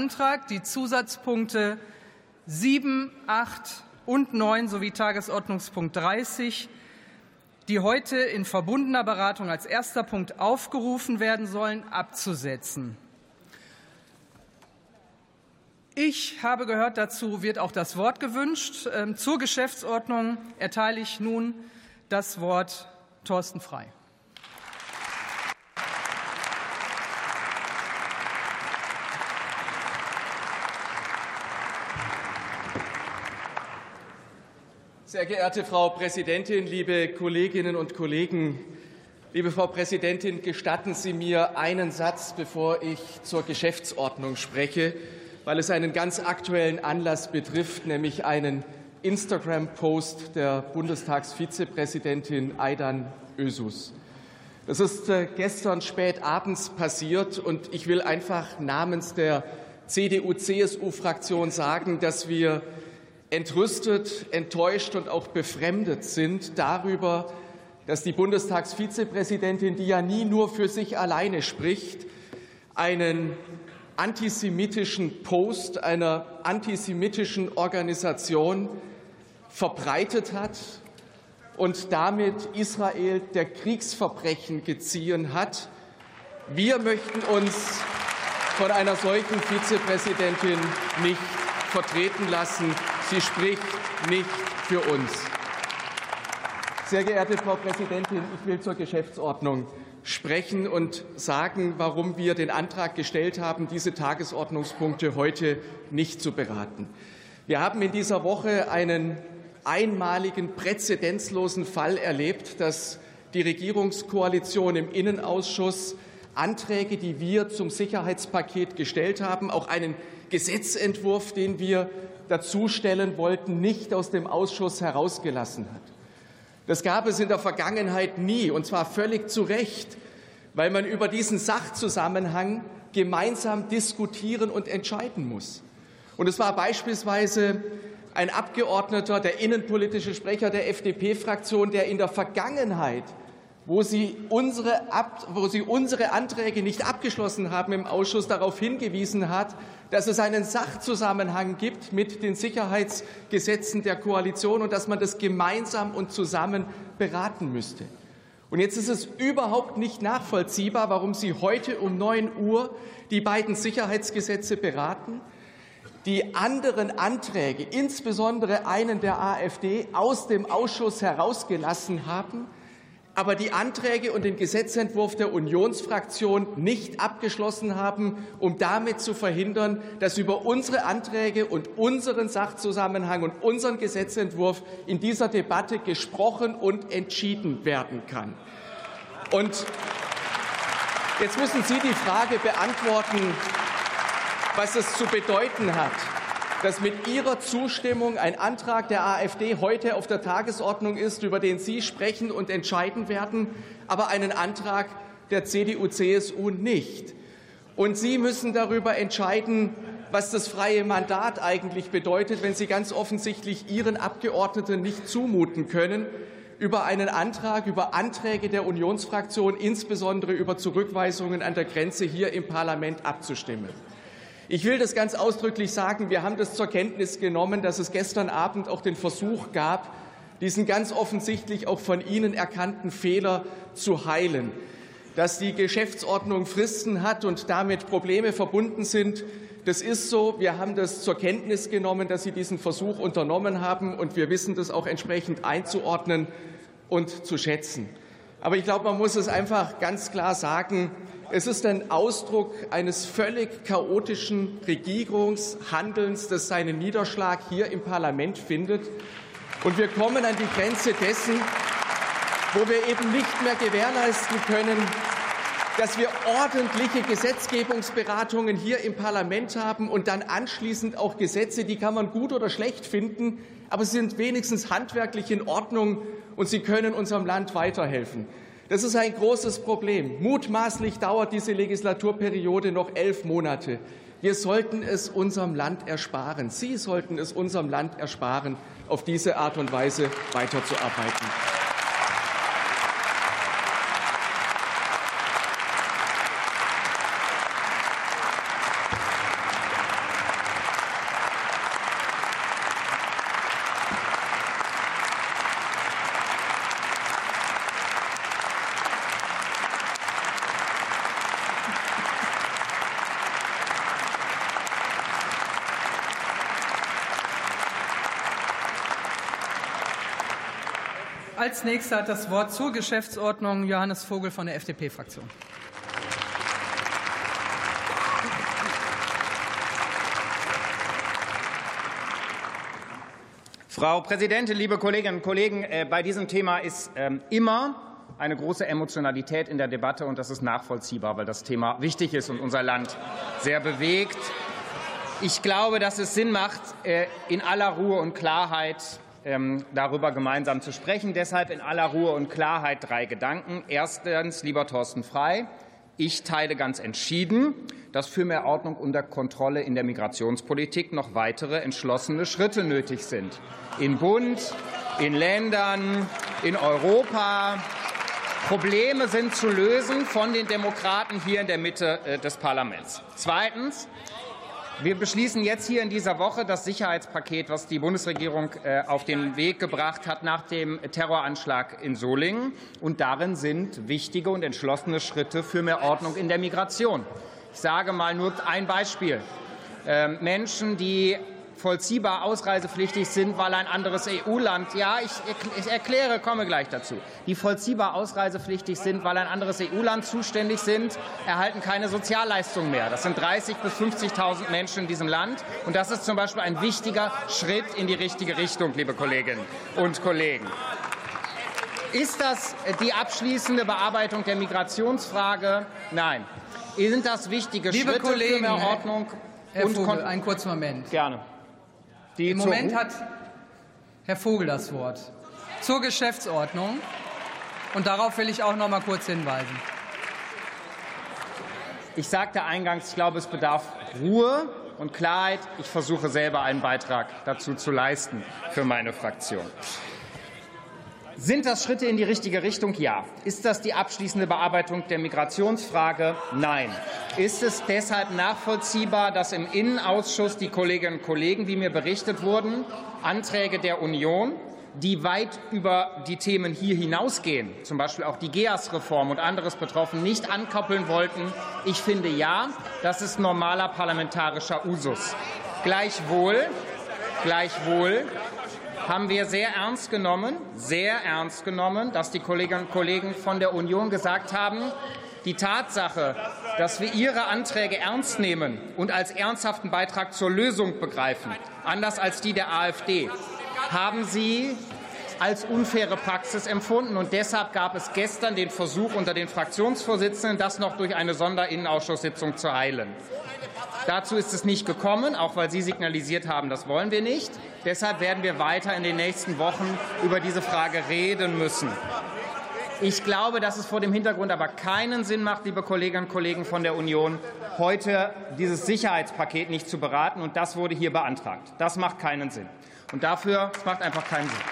Antrag, die Zusatzpunkte 7, 8 und 9 sowie Tagesordnungspunkt 30, die heute in verbundener Beratung als erster Punkt aufgerufen werden sollen, abzusetzen. Ich habe gehört, dazu wird auch das Wort gewünscht. Zur Geschäftsordnung erteile ich nun das Wort Thorsten Frey. Sehr geehrte Frau Präsidentin, liebe Kolleginnen und Kollegen! Liebe Frau Präsidentin, gestatten Sie mir einen Satz, bevor ich zur Geschäftsordnung spreche, weil es einen ganz aktuellen Anlass betrifft, nämlich einen Instagram-Post der Bundestagsvizepräsidentin Aydan Özüz. Das ist gestern spät abends passiert, und ich will einfach namens der CDU-CSU-Fraktion sagen, dass wir entrüstet, enttäuscht und auch befremdet sind darüber, dass die Bundestagsvizepräsidentin, die ja nie nur für sich alleine spricht, einen antisemitischen Post einer antisemitischen Organisation verbreitet hat und damit Israel der Kriegsverbrechen geziehen hat. Wir möchten uns von einer solchen Vizepräsidentin nicht vertreten lassen. Sie spricht nicht für uns. Sehr geehrte Frau Präsidentin, ich will zur Geschäftsordnung sprechen und sagen, warum wir den Antrag gestellt haben, diese Tagesordnungspunkte heute nicht zu beraten. Wir haben in dieser Woche einen einmaligen, präzedenzlosen Fall erlebt, dass die Regierungskoalition im Innenausschuss Anträge, die wir zum Sicherheitspaket gestellt haben, auch einen Gesetzentwurf, den wir dazu stellen wollten, nicht aus dem Ausschuss herausgelassen hat. Das gab es in der Vergangenheit nie, und zwar völlig zu Recht, weil man über diesen Sachzusammenhang gemeinsam diskutieren und entscheiden muss. Und es war beispielsweise ein Abgeordneter, der innenpolitische Sprecher der FDP-Fraktion, der in der Vergangenheit, wo Sie unsere Anträge nicht abgeschlossen haben im Ausschuss, darauf hingewiesen hat, dass es einen Sachzusammenhang gibt mit den Sicherheitsgesetzen der Koalition und dass man das gemeinsam und zusammen beraten müsste. Und jetzt ist es überhaupt nicht nachvollziehbar, warum Sie heute um 9 Uhr die beiden Sicherheitsgesetze beraten, die anderen Anträge, insbesondere einen der AfD, aus dem Ausschuss herausgelassen haben, aber die Anträge und den Gesetzentwurf der Unionsfraktion nicht abgeschlossen haben, um damit zu verhindern, dass über unsere Anträge und unseren Sachzusammenhang und unseren Gesetzentwurf in dieser Debatte gesprochen und entschieden werden kann. Und jetzt müssen Sie die Frage beantworten, was es zu bedeuten hat, dass mit Ihrer Zustimmung ein Antrag der AfD heute auf der Tagesordnung ist, über den Sie sprechen und entscheiden werden, aber einen Antrag der CDU-CSU nicht. Und Sie müssen darüber entscheiden, was das freie Mandat eigentlich bedeutet, wenn Sie ganz offensichtlich Ihren Abgeordneten nicht zumuten können, über einen Antrag, über Anträge der Unionsfraktion, insbesondere über Zurückweisungen an der Grenze hier im Parlament abzustimmen. Ich will das ganz ausdrücklich sagen. Wir haben das zur Kenntnis genommen, dass es gestern Abend auch den Versuch gab, diesen ganz offensichtlich auch von Ihnen erkannten Fehler zu heilen. Dass die Geschäftsordnung Fristen hat und damit Probleme verbunden sind, das ist so. Wir haben das zur Kenntnis genommen, dass Sie diesen Versuch unternommen haben, und wir wissen das auch entsprechend einzuordnen und zu schätzen. Aber ich glaube, man muss es einfach ganz klar sagen. Es ist ein Ausdruck eines völlig chaotischen Regierungshandelns, das seinen Niederschlag hier im Parlament findet. Und wir kommen an die Grenze dessen, wo wir eben nicht mehr gewährleisten können, dass wir ordentliche Gesetzgebungsberatungen hier im Parlament haben und dann anschließend auch Gesetze, die kann man gut oder schlecht finden, aber sie sind wenigstens handwerklich in Ordnung und sie können unserem Land weiterhelfen. Das ist ein großes Problem. Mutmaßlich dauert diese Legislaturperiode noch 11 Monate. Wir sollten es unserem Land ersparen. Sie sollten es unserem Land ersparen, auf diese Art und Weise weiterzuarbeiten. Als Nächster hat das Wort zur Geschäftsordnung Johannes Vogel von der FDP-Fraktion. Frau Präsidentin, liebe Kolleginnen und Kollegen! Bei diesem Thema ist immer eine große Emotionalität in der Debatte, und das ist nachvollziehbar, weil das Thema wichtig ist und unser Land sehr bewegt. Ich glaube, dass es Sinn macht, in aller Ruhe und Klarheit darüber gemeinsam zu sprechen. Deshalb in aller Ruhe und Klarheit 3 Gedanken. Erstens, lieber Thorsten Frey, ich teile ganz entschieden, dass für mehr Ordnung und Kontrolle in der Migrationspolitik noch weitere entschlossene Schritte nötig sind. In Bund, in Ländern, in Europa. Probleme sind zu lösen von den Demokraten hier in der Mitte des Parlaments. Zweitens, wir beschließen jetzt hier in dieser Woche das Sicherheitspaket, was die Bundesregierung auf den Weg gebracht hat nach dem Terroranschlag in Solingen. Und darin sind wichtige und entschlossene Schritte für mehr Ordnung in der Migration. Ich sage mal nur ein Beispiel. Menschen, die vollziehbar ausreisepflichtig sind, weil ein anderes EU-Land, ja, ich erkläre, komme gleich dazu, die vollziehbar ausreisepflichtig sind, weil ein anderes EU-Land zuständig sind, erhalten keine Sozialleistungen mehr. Das sind 30.000 bis 50.000 Menschen in diesem Land. Und das ist zum Beispiel ein wichtiger Schritt in die richtige Richtung, liebe Kolleginnen und Kollegen. Ist das die abschließende Bearbeitung der Migrationsfrage? Nein. Sind das wichtige Schritte für mehr Ordnung? Herr Vogel, einen kurzen Moment. Gerne. Im Moment hat Herr Vogel das Wort zur Geschäftsordnung. Und darauf will ich auch noch mal kurz hinweisen. Ich sagte eingangs, ich glaube, es bedarf Ruhe und Klarheit. Ich versuche selber einen Beitrag dazu zu leisten für meine Fraktion. Sind das Schritte in die richtige Richtung? Ja. Ist das die abschließende Bearbeitung der Migrationsfrage? Nein. Ist es deshalb nachvollziehbar, dass im Innenausschuss die Kolleginnen und Kollegen, wie mir berichtet wurden, Anträge der Union, die weit über die Themen hier hinausgehen, zum Beispiel auch die GEAS-Reform und anderes betroffen, nicht ankoppeln wollten? Ich finde ja, das ist normaler parlamentarischer Usus. Gleichwohl haben wir sehr ernst genommen, dass die Kolleginnen und Kollegen von der Union gesagt haben, die Tatsache, dass wir ihre Anträge ernst nehmen und als ernsthaften Beitrag zur Lösung begreifen, anders als die der AfD, haben sie als unfaire Praxis empfunden. Und deshalb gab es gestern den Versuch unter den Fraktionsvorsitzenden, das noch durch eine Sonderinnenausschusssitzung zu heilen. Dazu ist es nicht gekommen, auch weil Sie signalisiert haben, das wollen wir nicht. Deshalb werden wir weiter in den nächsten Wochen über diese Frage reden müssen. Ich glaube, dass es vor dem Hintergrund aber keinen Sinn macht, liebe Kolleginnen und Kollegen von der Union, heute dieses Sicherheitspaket nicht zu beraten. Und das wurde hier beantragt. Das macht keinen Sinn. Und das macht einfach keinen Sinn.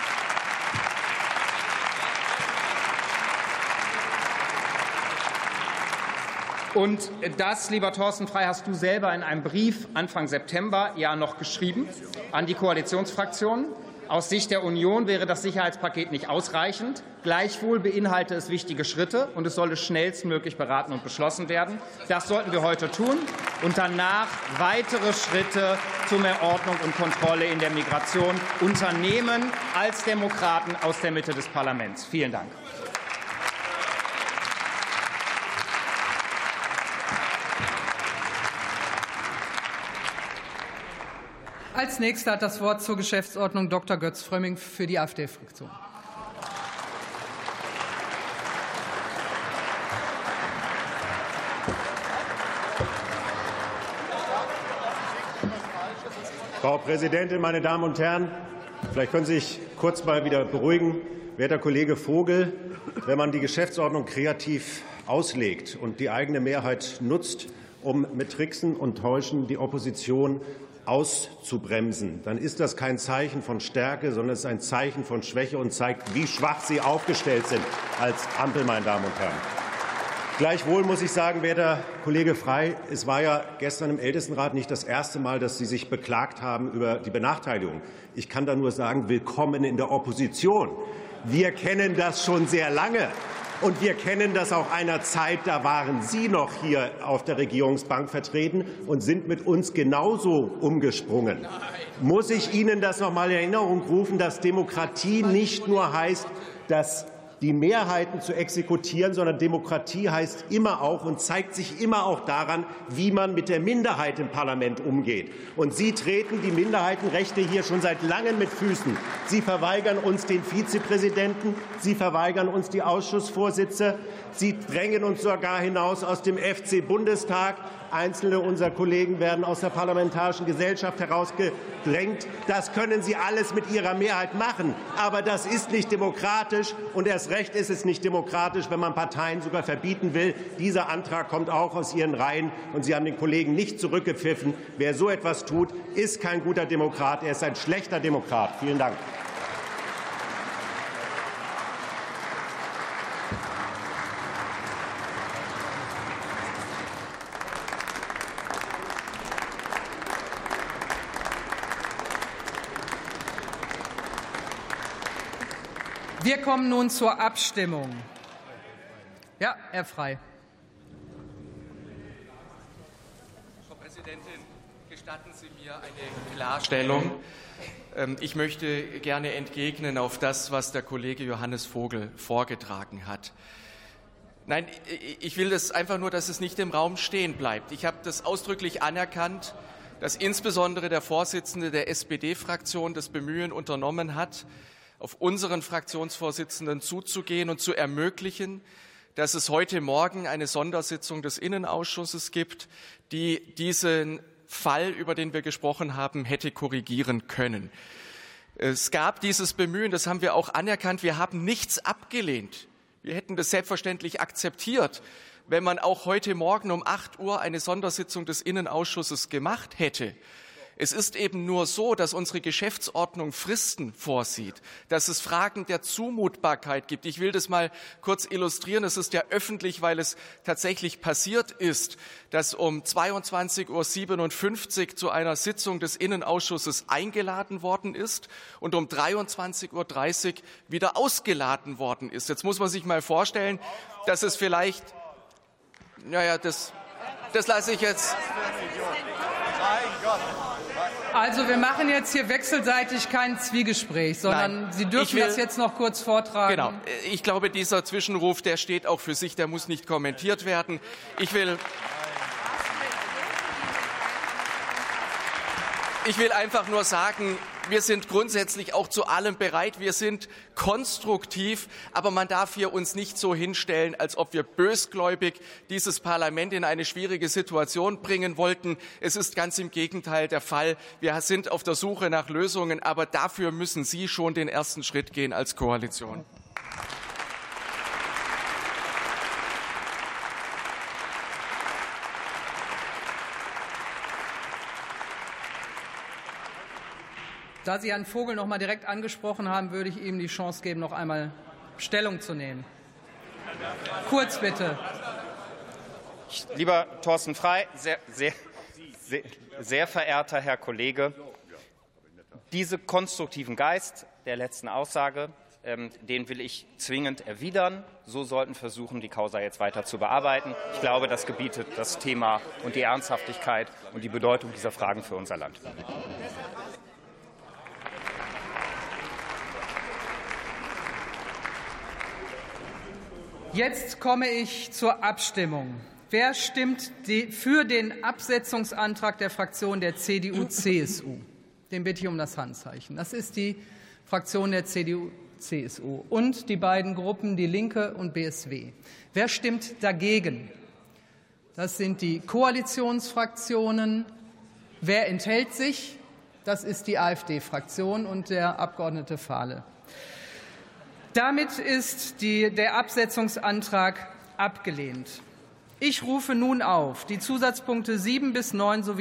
Und das, lieber Thorsten Frey, hast du selber in einem Brief Anfang September ja noch geschrieben an die Koalitionsfraktionen. Aus Sicht der Union wäre das Sicherheitspaket nicht ausreichend. Gleichwohl beinhaltet es wichtige Schritte, und es solle schnellstmöglich beraten und beschlossen werden. Das sollten wir heute tun und danach weitere Schritte zu mehr Ordnung und Kontrolle in der Migration unternehmen als Demokraten aus der Mitte des Parlaments. Vielen Dank. Als Nächster hat das Wort zur Geschäftsordnung Dr. Götz Frömming für die AfD-Fraktion. Frau Präsidentin, meine Damen und Herren! Vielleicht können Sie sich kurz mal wieder beruhigen. Werter Kollege Vogel, wenn man die Geschäftsordnung kreativ auslegt und die eigene Mehrheit nutzt, um mit Tricksen und Täuschen die Opposition auszubremsen, dann ist das kein Zeichen von Stärke, sondern es ist ein Zeichen von Schwäche und zeigt, wie schwach Sie aufgestellt sind als Ampel, meine Damen und Herren. Gleichwohl muss ich sagen, werter Kollege Frey, es war ja gestern im Ältestenrat nicht das erste Mal, dass Sie sich beklagt haben über die Benachteiligung. Ich kann da nur sagen, willkommen in der Opposition. Wir kennen das schon sehr lange. Und wir kennen das auch einer Zeit, da waren Sie noch hier auf der Regierungsbank vertreten und sind mit uns genauso umgesprungen. Muss ich Ihnen das noch mal in Erinnerung rufen, dass Demokratie nicht nur heißt, dass die Mehrheiten zu exekutieren, sondern Demokratie heißt immer auch und zeigt sich immer auch daran, wie man mit der Minderheit im Parlament umgeht. Und Sie treten die Minderheitenrechte hier schon seit langem mit Füßen. Sie verweigern uns den Vizepräsidenten, Sie verweigern uns die Ausschussvorsitze, Sie drängen uns sogar hinaus aus dem FC-Bundestag. Einzelne unserer Kollegen werden aus der Parlamentarischen Gesellschaft herausgedrängt. Das können Sie alles mit Ihrer Mehrheit machen. Aber das ist nicht demokratisch. Und erst recht ist es nicht demokratisch, wenn man Parteien sogar verbieten will. Dieser Antrag kommt auch aus Ihren Reihen. Und Sie haben den Kollegen nicht zurückgepfiffen. Wer so etwas tut, ist kein guter Demokrat. Er ist ein schlechter Demokrat. Vielen Dank. Wir kommen nun zur Abstimmung. Ja, Herr Frey. Frau Präsidentin, gestatten Sie mir eine Klarstellung. Ich möchte gerne entgegnen auf das, was der Kollege Johannes Vogel vorgetragen hat. Nein, ich will das einfach nur, dass es nicht im Raum stehen bleibt. Ich habe das ausdrücklich anerkannt, dass insbesondere der Vorsitzende der SPD-Fraktion das Bemühen unternommen hat, auf unseren Fraktionsvorsitzenden zuzugehen und zu ermöglichen, dass es heute Morgen eine Sondersitzung des Innenausschusses gibt, die diesen Fall, über den wir gesprochen haben, hätte korrigieren können. Es gab dieses Bemühen, das haben wir auch anerkannt. Wir haben nichts abgelehnt. Wir hätten das selbstverständlich akzeptiert, wenn man auch heute Morgen um 8 Uhr eine Sondersitzung des Innenausschusses gemacht hätte. Es ist eben nur so, dass unsere Geschäftsordnung Fristen vorsieht, dass es Fragen der Zumutbarkeit gibt. Ich will das mal kurz illustrieren. Es ist ja öffentlich, weil es tatsächlich passiert ist, dass um 22:57 Uhr zu einer Sitzung des Innenausschusses eingeladen worden ist und um 23:30 Uhr wieder ausgeladen worden ist. Jetzt muss man sich mal vorstellen, dass es vielleicht, das lasse ich jetzt. Also wir machen jetzt hier wechselseitig kein Zwiegespräch, sondern Nein, Sie dürfen das jetzt noch kurz vortragen. Genau. Ich glaube, dieser Zwischenruf, der steht auch für sich, der muss nicht kommentiert werden. Ich will einfach nur sagen, wir sind grundsätzlich auch zu allem bereit. Wir sind konstruktiv, aber man darf hier uns nicht so hinstellen, als ob wir bösgläubig dieses Parlament in eine schwierige Situation bringen wollten. Es ist ganz im Gegenteil der Fall. Wir sind auf der Suche nach Lösungen, aber dafür müssen Sie schon den ersten Schritt gehen als Koalition. Da Sie Herrn Vogel noch mal direkt angesprochen haben, würde ich ihm die Chance geben, noch einmal Stellung zu nehmen. Kurz bitte. Lieber Thorsten Frey, sehr verehrter Herr Kollege, diesen konstruktiven Geist der letzten Aussage, den will ich zwingend erwidern. So sollten wir versuchen, die Causa jetzt weiter zu bearbeiten. Ich glaube, das gebietet das Thema und die Ernsthaftigkeit und die Bedeutung dieser Fragen für unser Land. Jetzt komme ich zur Abstimmung. Wer stimmt für den Absetzungsantrag der Fraktion der CDU-CSU? Den bitte ich um das Handzeichen. Das ist die Fraktion der CDU-CSU und die beiden Gruppen Die Linke und BSW. Wer stimmt dagegen? Das sind die Koalitionsfraktionen. Wer enthält sich? Das ist die AfD-Fraktion und der Abgeordnete Fahle. Damit ist der Absetzungsantrag abgelehnt. Ich rufe nun auf die Zusatzpunkte 7 bis 9 sowie